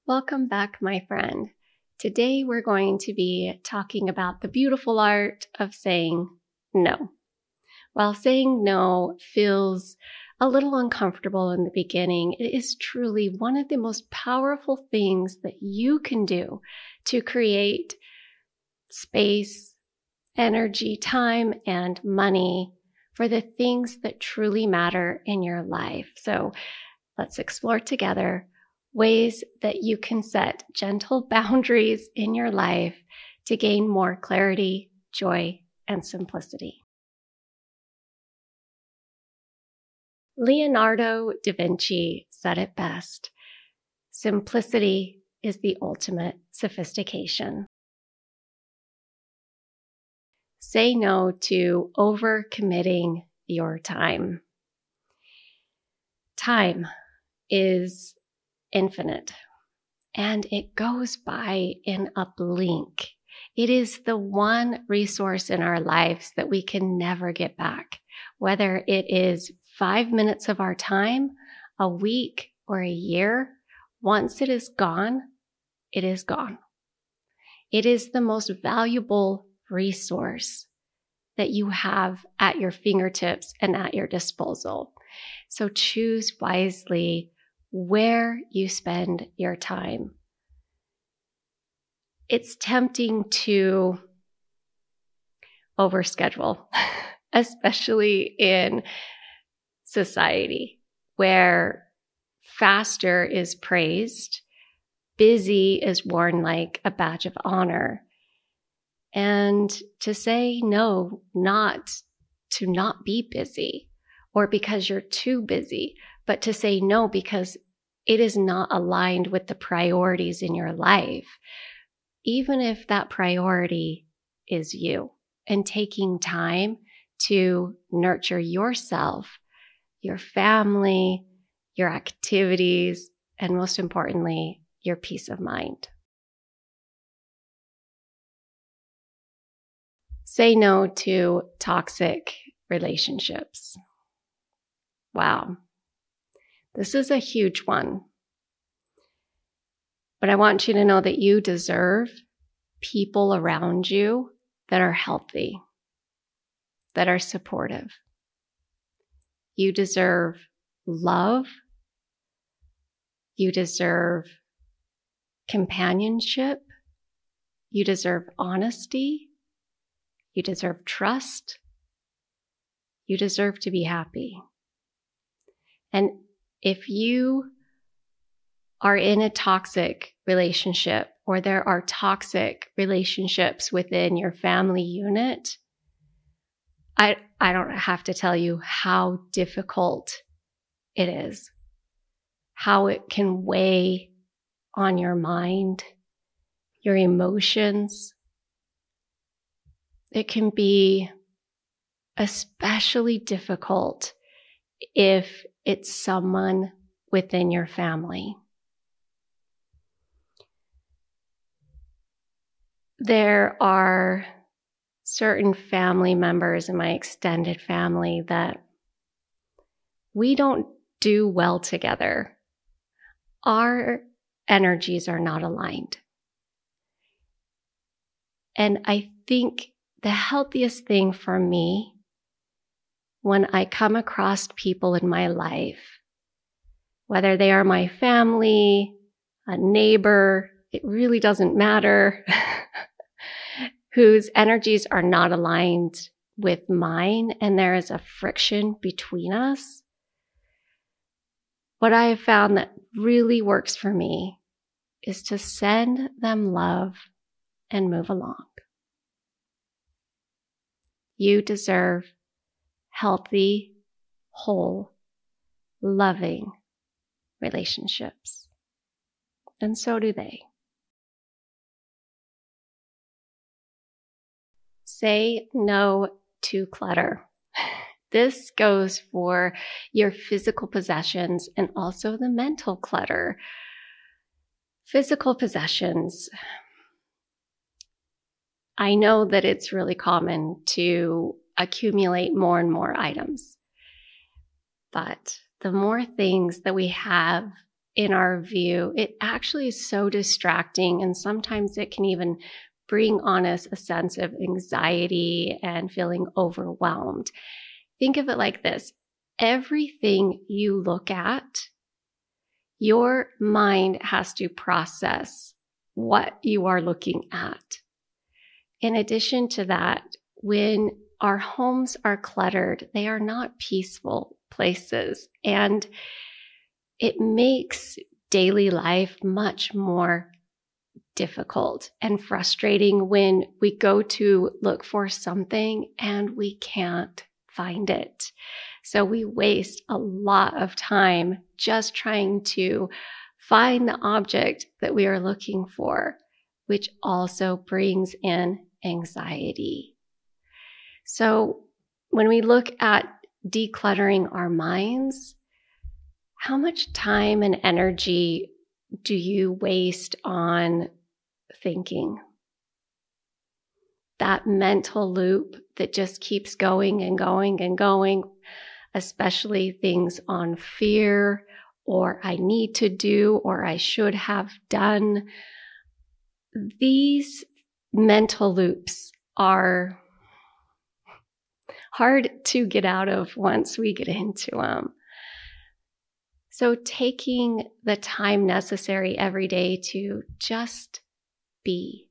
Welcome back, my friend. Today we're going to be talking about the beautiful art of saying no. While saying no feels a little uncomfortable in the beginning, it is truly one of the most powerful things that you can do to create space, energy, time, and money for the things that truly matter in your life. So let's explore together ways that you can set gentle boundaries in your life to gain more clarity, joy, and simplicity. Leonardo da Vinci said it best: simplicity is the ultimate sophistication. Say no to overcommitting your time. Time is infinite, and it goes by in a blink. It is the one resource in our lives that we can never get back, whether it is 5 minutes of our time, a week, or a year. Once it is gone, it is gone. It is the most valuable resource that you have at your fingertips and at your disposal. So choose wisely where you spend your time. It's tempting to overschedule, especially in society where faster is praised, busy is worn like a badge of honor. And to say no, not to not be busy or because you're too busy, but to say no because it is not aligned with the priorities in your life, even if that priority is you, and taking time to nurture yourself, your family, your activities, and most importantly, your peace of mind. Say no to toxic relationships. Wow. This is a huge one. But I want you to know that you deserve people around you that are healthy, that are supportive. You deserve love. You deserve companionship. You deserve honesty. You deserve trust. You deserve to be happy. And if you are in a toxic relationship, or there are toxic relationships within your family unit, I don't have to tell you how difficult it is, how it can weigh on your mind, your emotions. It can be especially difficult if it's someone within your family. There are certain family members in my extended family that we don't do well together. Our energies are not aligned. And I think the healthiest thing for me when I come across people in my life, whether they are my family, a neighbor, it really doesn't matter, whose energies are not aligned with mine and there is a friction between us, what I have found that really works for me is to send them love and move along. You deserve healthy, whole, loving relationships. And so do they. Say no to clutter. This goes for your physical possessions and also the mental clutter. Physical possessions. I know that it's really common to accumulate more and more items. But the more things that we have in our view, it actually is so distracting. And sometimes it can even bring on us a sense of anxiety and feeling overwhelmed. Think of it like this. Everything you look at, your mind has to process what you are looking at. In addition to that, when our homes are cluttered, they are not peaceful places, and it makes daily life much more difficult and frustrating when we go to look for something and we can't find it. So we waste a lot of time just trying to find the object that we are looking for, which also brings in anxiety. So when we look at decluttering our minds, how much time and energy do you waste on thinking? That mental loop that just keeps going and going and going, especially things on fear or I need to do or I should have done. These mental loops are hard to get out of once we get into them. So taking the time necessary every day to just be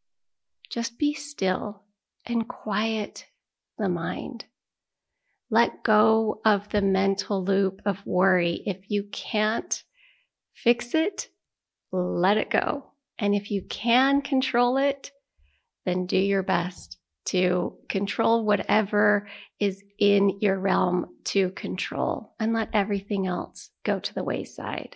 still and quiet the mind. Let go of the mental loop of worry. If you can't fix it, let it go. And if you can control it, then do your best to control whatever is in your realm to control and let everything else go to the wayside.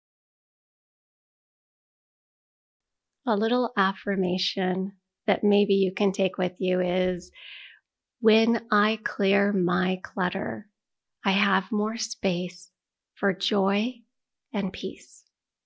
A little affirmation that maybe you can take with you is, when I clear my clutter, I have more space for joy and peace.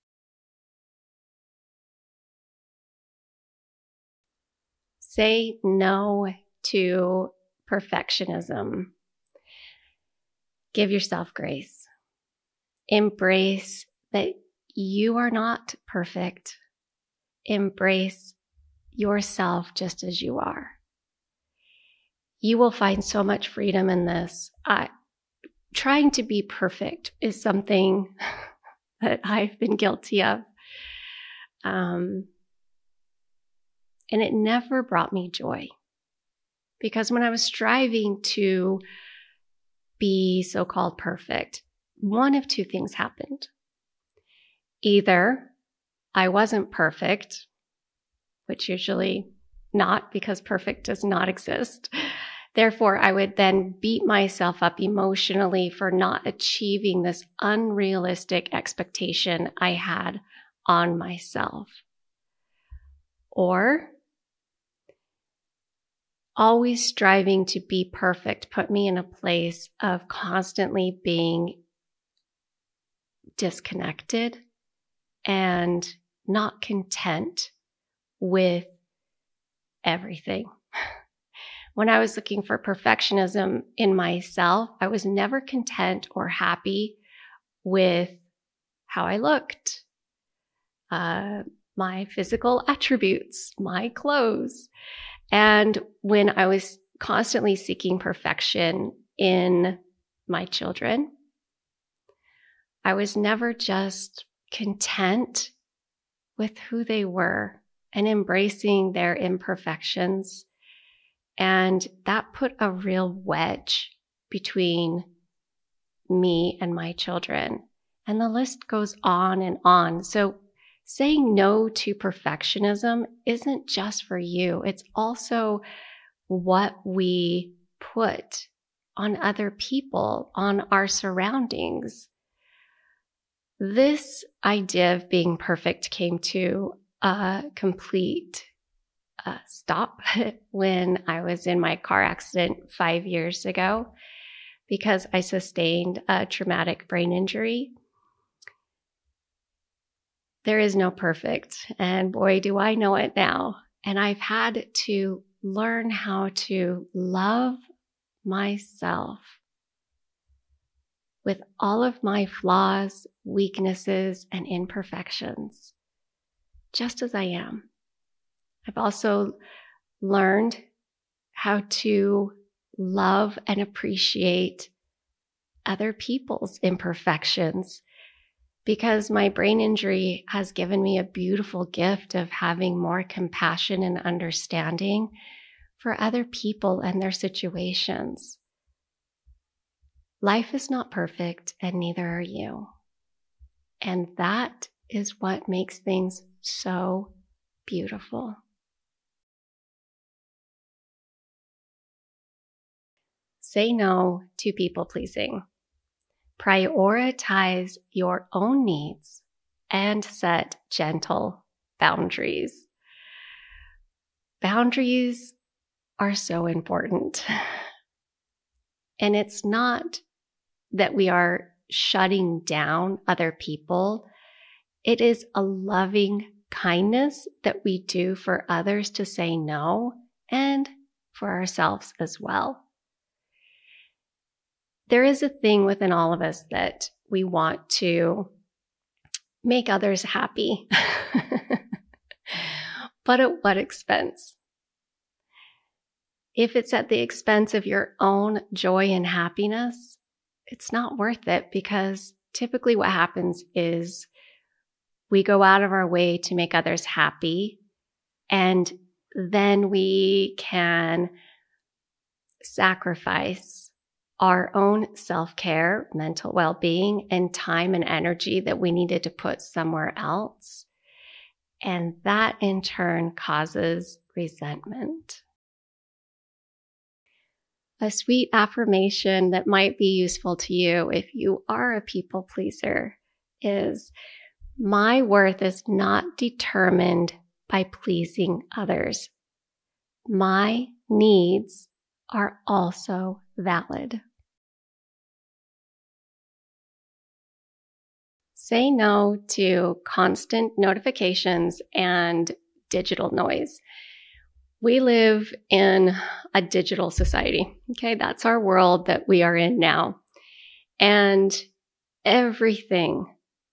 Say no to perfectionism. Give yourself grace. Embrace that you are not perfect. Embrace yourself just as you are. You will find so much freedom in this. Trying to be perfect is something that I've been guilty of. And it never brought me joy. Because when I was striving to be so-called perfect, one of two things happened. Either I wasn't perfect, which usually not, because perfect does not exist. Therefore, I would then beat myself up emotionally for not achieving this unrealistic expectation I had on myself. Or always striving to be perfect put me in a place of constantly being disconnected and not content with everything. When I was looking for perfectionism in myself, I was never content or happy with how I looked, my physical attributes, my clothes. And when I was constantly seeking perfection in my children, I was never just content with who they were and embracing their imperfections. And that put a real wedge between me and my children. And the list goes on and on. So saying no to perfectionism isn't just for you. It's also what we put on other people, on our surroundings. This idea of being perfect came to a complete stop when I was in my car accident 5 years ago, because I sustained a traumatic brain injury. There is no perfect, and boy, do I know it now. And I've had to learn how to love myself with all of my flaws, weaknesses, and imperfections, just as I am. I've also learned how to love and appreciate other people's imperfections, because my brain injury has given me a beautiful gift of having more compassion and understanding for other people and their situations. Life is not perfect, and neither are you. And that is what makes things so beautiful. Say no to people pleasing. Prioritize your own needs and set gentle boundaries. Boundaries are so important. And it's not that we are shutting down other people. It is a loving kindness that we do for others to say no, and for ourselves as well. There is a thing within all of us that we want to make others happy. But at what expense? If it's at the expense of your own joy and happiness, it's not worth it, because typically what happens is we go out of our way to make others happy, and then we can sacrifice our own self-care, mental well-being, and time and energy that we needed to put somewhere else. And that in turn causes resentment. A sweet affirmation that might be useful to you if you are a people pleaser is, my worth is not determined by pleasing others. My needs are also valid. Say no to constant notifications and digital noise. We live in a digital society. Okay, that's our world that we are in now. And everything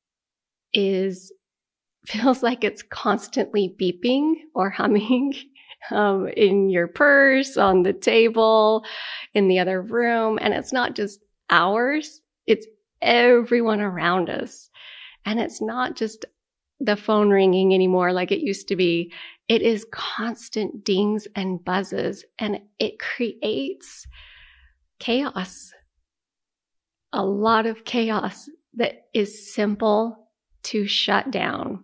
feels like it's constantly beeping or humming in your purse, on the table, in the other room. And it's not just ours, it's everyone around us. And it's not just the phone ringing anymore like it used to be. It is constant dings and buzzes, and it creates chaos. A lot of chaos that is simple to shut down.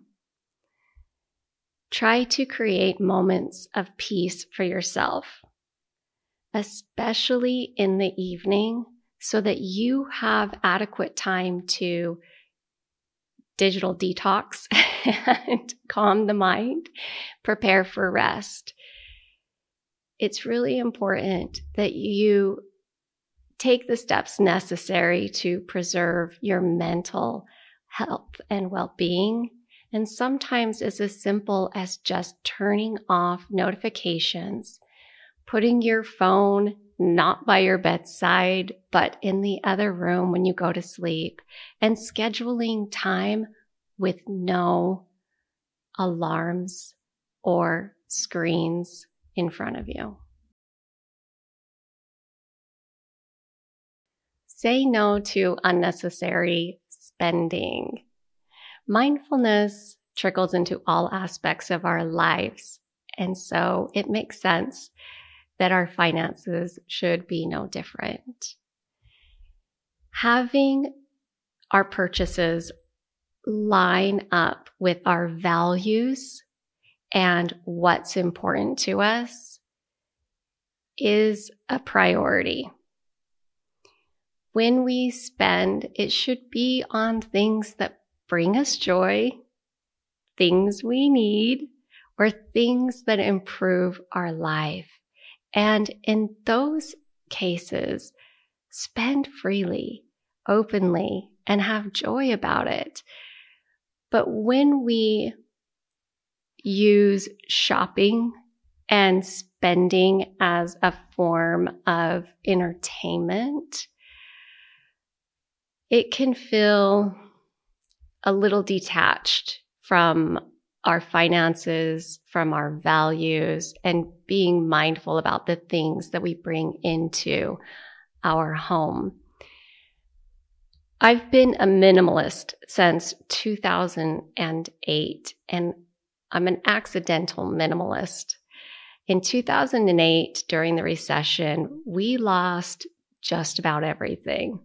Try to create moments of peace for yourself, especially in the evening, so that you have adequate time to digital detox and calm the mind, prepare for rest. It's really important that you take the steps necessary to preserve your mental health and well-being. And sometimes it's as simple as just turning off notifications, putting your phone not by your bedside, but in the other room when you go to sleep, and scheduling time with no alarms or screens in front of you. Say no to unnecessary spending. Mindfulness trickles into all aspects of our lives, and so it makes sense that our finances should be no different. Having our purchases line up with our values and what's important to us is a priority. When we spend, it should be on things that bring us joy, things we need, or things that improve our life. And in those cases, spend freely, openly, and have joy about it. But when we use shopping and spending as a form of entertainment, it can feel a little detached from our finances, from our values, and being mindful about the things that we bring into our home. I've been a minimalist since 2008, and I'm an accidental minimalist. In 2008, during the recession, we lost just about everything.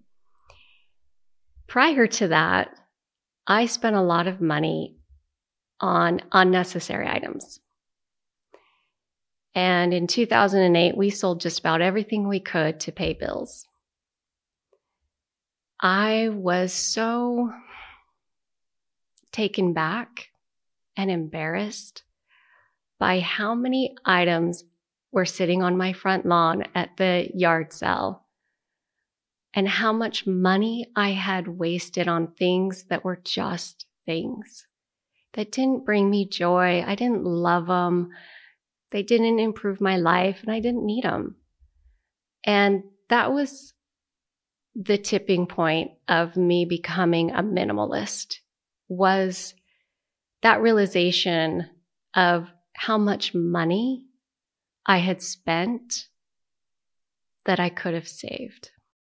Prior to that, I spent a lot of money on unnecessary items. And in 2008, we sold just about everything we could to pay bills. I was so taken back and embarrassed by how many items were sitting on my front lawn at the yard sale and how much money I had wasted on things that were just things that didn't bring me joy. I didn't love them. They didn't improve my life, and I didn't need them. And that was the tipping point of me becoming a minimalist, was that realization of how much money I had spent that I could have saved.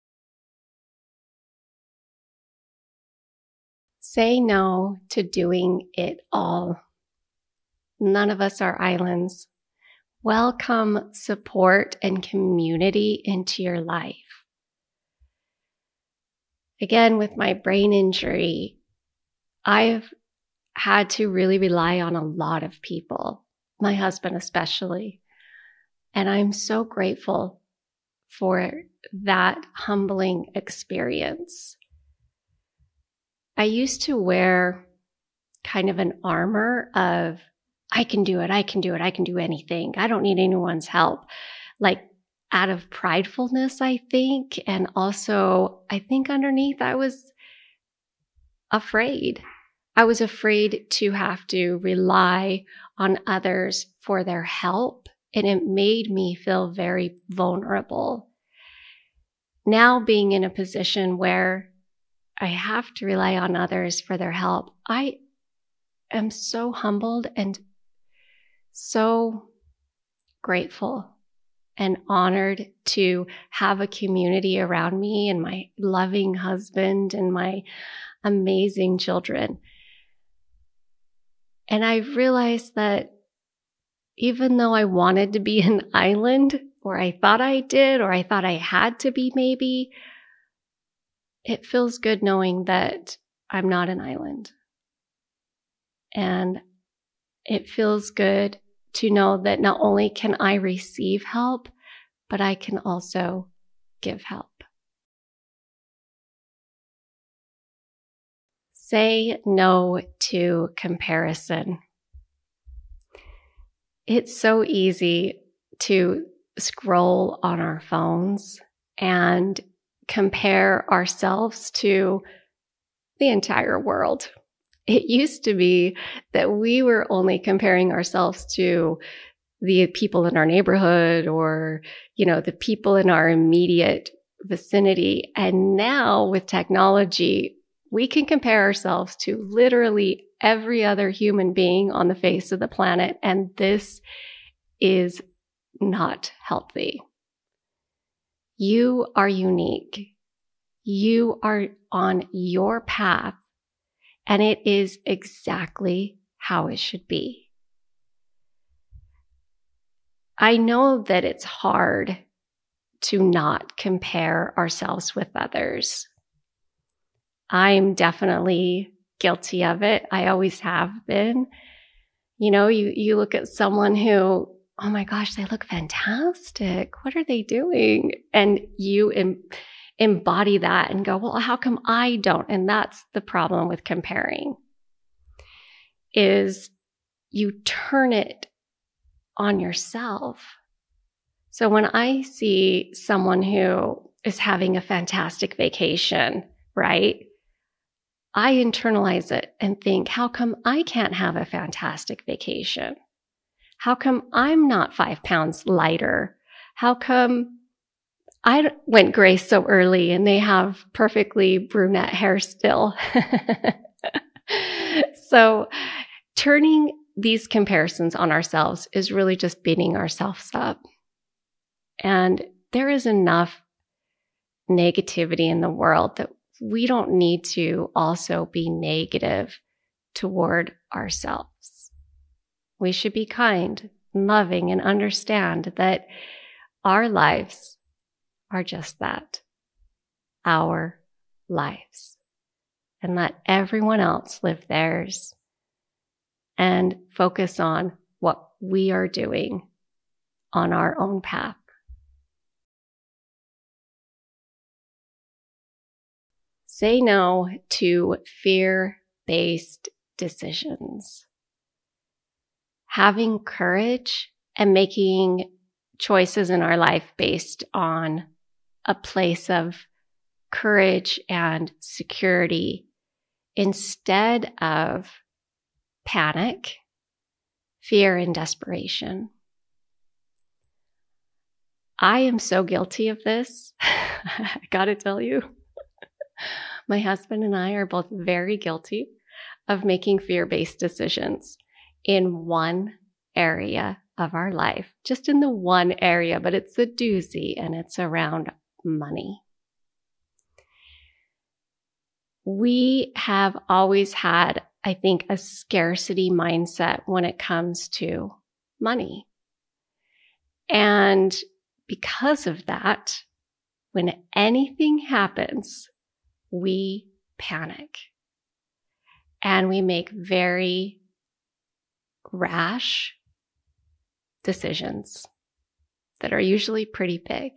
Say no to doing it all. None of us are islands. Welcome support and community into your life. Again, with my brain injury, I've had to really rely on a lot of people, my husband especially. And I'm so grateful for that humbling experience. I used to wear kind of an armor of, I can do it, I can do it, I can do anything. I don't need anyone's help. Like out of pridefulness, I think. And also, I think underneath, I was afraid. I was afraid to have to rely on others for their help. And it made me feel very vulnerable. Now being in a position where I have to rely on others for their help, I am so humbled and so grateful and honored to have a community around me and my loving husband and my amazing children. And I realized that even though I wanted to be an island, or I thought I did, or I thought I had to be maybe, it feels good knowing that I'm not an island. And it feels good to know that not only can I receive help, but I can also give help. Say no to comparison. It's so easy to scroll on our phones and compare ourselves to the entire world. It used to be that we were only comparing ourselves to the people in our neighborhood or, the people in our immediate vicinity. And now with technology, we can compare ourselves to literally every other human being on the face of the planet. And this is not healthy. You are unique. You are on your path, and it is exactly how it should be. I know that it's hard to not compare ourselves with others. I'm definitely guilty of it. I always have been. You look at someone who, oh my gosh, they look fantastic. What are they doing? And you embody that and go, well, how come I don't? And that's the problem with comparing, is you turn it on yourself. So when I see someone who is having a fantastic vacation, right? I internalize it and think, how come I can't have a fantastic vacation? How come I'm not 5 pounds lighter? How come I went gray so early and they have perfectly brunette hair still. So turning these comparisons on ourselves is really just beating ourselves up. And there is enough negativity in the world that we don't need to also be negative toward ourselves. We should be kind, loving, and understand that our lives are just that, our lives, and let everyone else live theirs and focus on what we are doing on our own path. Say no to fear-based decisions. Having courage and making choices in our life based on a place of courage and security instead of panic, fear, and desperation. I am so guilty of this. I gotta tell you. My husband and I are both very guilty of making fear-based decisions in one area of our life, just in the one area, but it's a doozy and it's around money. We have always had, I think, a scarcity mindset when it comes to money. And because of that, when anything happens, we panic and we make very rash decisions that are usually pretty big.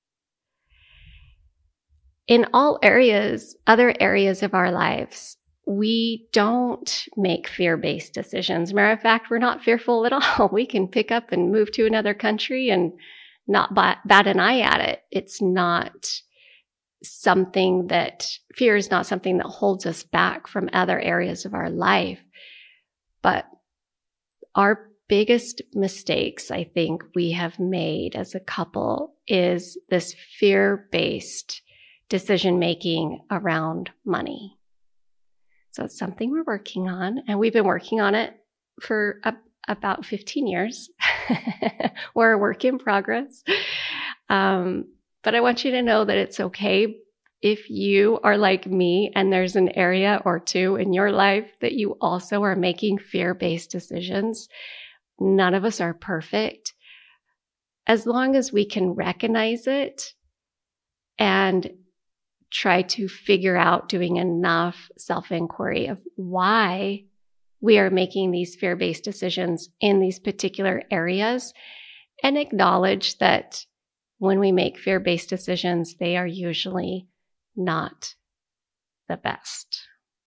In all areas, other areas of our lives, we don't make fear-based decisions. Matter of fact, we're not fearful at all. We can pick up and move to another country and not bat an eye at it. It's not something that fear is not something that holds us back from other areas of our life. But our biggest mistakes, I think, we have made as a couple is this fear-based decision-making around money. So it's something we're working on, and we've been working on it for about 15 years. We're a work in progress. But I want you to know that it's okay if you are like me and there's an area or two in your life that you also are making fear-based decisions. None of us are perfect. As long as we can recognize it and try to figure out doing enough self-inquiry of why we are making these fear-based decisions in these particular areas, and acknowledge that when we make fear-based decisions, they are usually not the best.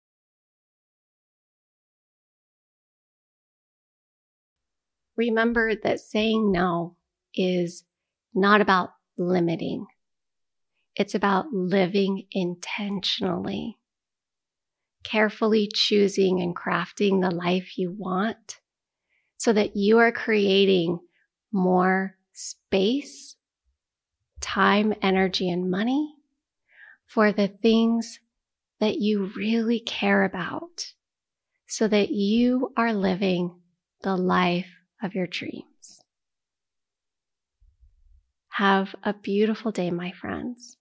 Remember that saying no is not about limiting. It's about living intentionally, carefully choosing and crafting the life you want so that you are creating more space, time, energy, and money for the things that you really care about so that you are living the life of your dreams. Have a beautiful day, my friends.